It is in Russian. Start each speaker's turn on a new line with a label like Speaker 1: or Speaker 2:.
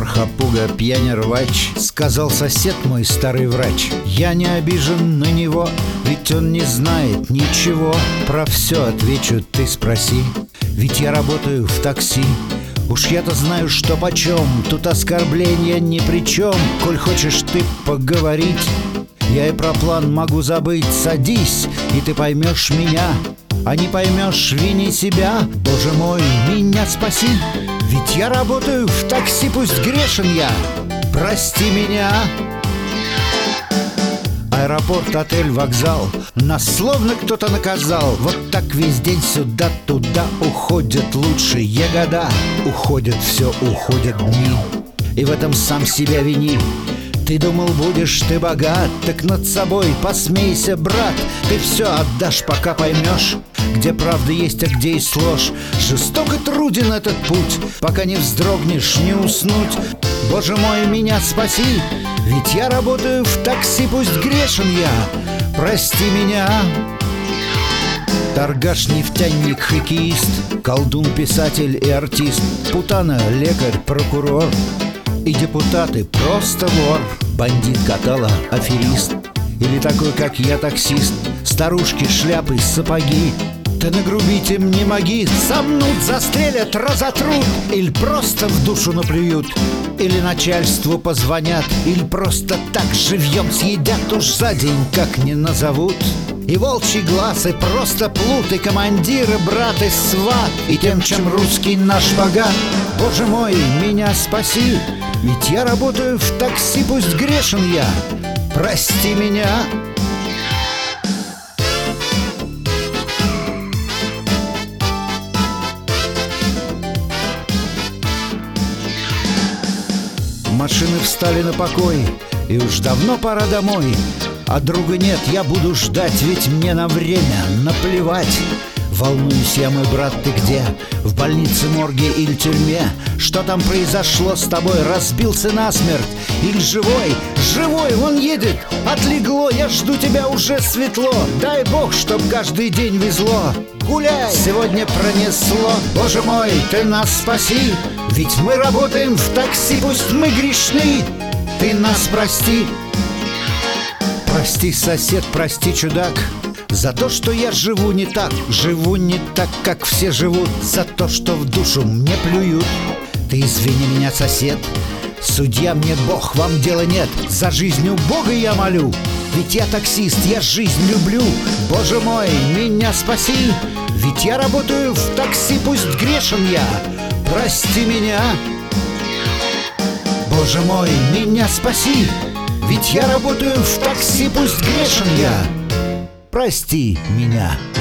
Speaker 1: вор, хапуга, пьяный рвач, сказал сосед мой старый врач. Я не обижен на него, ведь он не знает ничего. Про все отвечу, ты спроси, ведь я работаю в такси. Уж я-то знаю, что почем, тут оскорбления ни при чем. Коль хочешь ты поговорить, я и про план могу забыть. Садись, и ты поймешь меня, а не поймешь, вини себя. Боже мой, меня спаси, ведь я работаю в такси, пусть грешен я, прости меня. Аэропорт, отель, вокзал, нас словно кто-то наказал. Вот так весь день сюда-туда уходят лучшие года. Уходят все, уходят дни, и в этом сам себя вини. Ты думал, будешь ты богат, так над собой посмейся, брат. Ты все отдашь, пока поймешь, где правда есть, а где есть ложь. Жесток и труден этот путь, пока не вздрогнешь, не уснуть. Боже мой, меня спаси, ведь я работаю в такси, пусть грешен я, прости меня. Торгаш, нефтяник, хоккеист, колдун, писатель и артист, путана, лекарь, прокурор и депутаты, просто вор, бандит, катала, аферист. Или такой, как я, таксист, старушки, шляпы, сапоги. Ты нагрубить им не моги, сомнут, застрелят, разотрут, или просто в душу наплюют, или начальству позвонят, или просто так живьем съедят, уж за день как не назовут. И волчий глаз, и просто плут, и командир, и брат, и сват, и тем, чем русский наш богат. Боже мой, меня спаси, ведь я работаю в такси, пусть грешен я, прости меня. Машины встали на покой, и уж давно пора домой. А друга нет, я буду ждать, ведь мне на время наплевать. Волнуюсь я, мой брат, ты где? В больнице, морге или тюрьме? Что там произошло с тобой? Разбился насмерть? Или живой? Живой, он едет, отлегло. Я жду тебя, уже светло. Дай бог, чтоб каждый день везло. Гуляй, сегодня пронесло. Боже мой, ты нас спаси, ведь мы работаем в такси, пусть мы грешны, ты нас прости. Прости, сосед, прости, чудак, за то, что я живу не так, как все живут, за то, что в душу мне плюют. Ты извини меня, сосед, судья мне Бог, вам дела нет, за жизнь у Бога я молю, ведь я таксист, я жизнь люблю. Боже мой, меня спаси, ведь я работаю в такси, пусть грешен я, прости меня. Боже мой, меня спаси, ведь я работаю в такси, пусть грешен я, прости меня.